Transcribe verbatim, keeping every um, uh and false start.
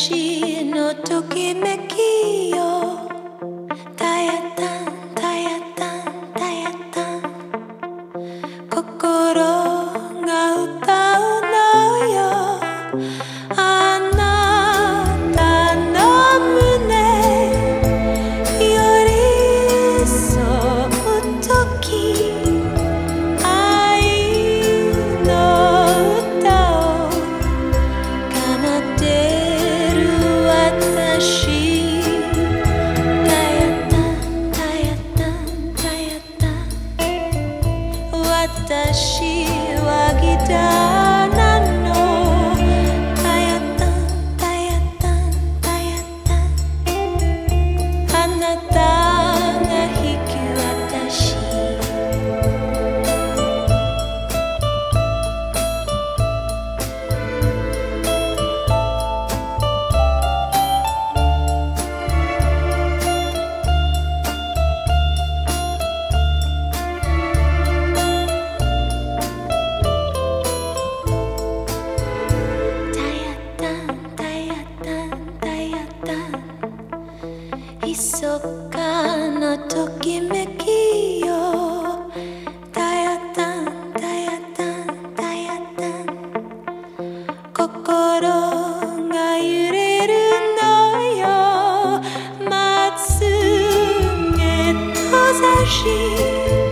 私のときめきよタヤタンタヤタンタヤタン心が歌うのよあなたの胸寄り添うとき愛の歌を奏でる私タヤタンタヤタンタヤタン私はギターなのタヤタンタヤタンタヤタンあなたが弾き私密かなときめきよタヤタンタヤタンタヤタン心が揺れるのよまつげ閉ざし